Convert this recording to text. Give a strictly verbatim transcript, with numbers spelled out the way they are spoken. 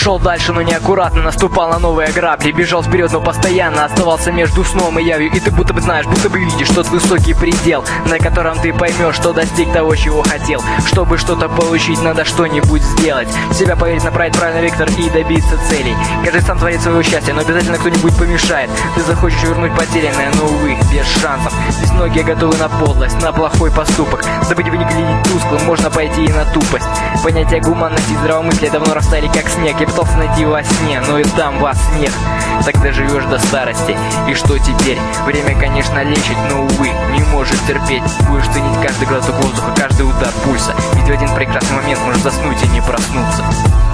Шел дальше, но неаккуратно наступал на новые грабли. Бежал вперед, но постоянно оставался между сном и явью. И ты будто бы знаешь, будто бы видишь тот высокий предел, на котором ты поймешь, что достиг того, чего хотел. Чтобы что-то получить, надо что-нибудь сделать. В себя поверить, направить правильный вектор и добиться целей. Каждый сам творит своего счастья, но обязательно кто-нибудь помешает. Ты захочешь вернуть потерянное, но увы, без шансов. Здесь многие готовы на подлость, на плохой поступок. Забыть выглядеть тусклым, можно пойти и на тупость. Понятия гуманности и здравомыслия давно растаяли как снег. Я пытался найти во сне, но и там вас нет. Тогда живешь до старости. И что теперь? Время, конечно, лечит, но, увы, не может терпеть. Будешь ценить каждый глоток воздуха, каждый удар пульса. Ведь в один прекрасный момент можешь заснуть и не проснуться.